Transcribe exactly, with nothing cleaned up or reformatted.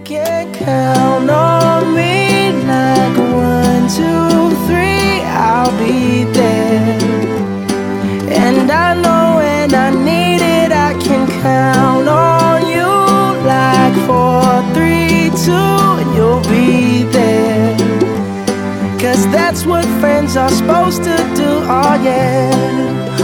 can count on me like one, two, three, I'll be there. And I know when I need it, I can count on you like four, three, two, and you'll be there. Cause that's what friends are supposed to do, oh yeah.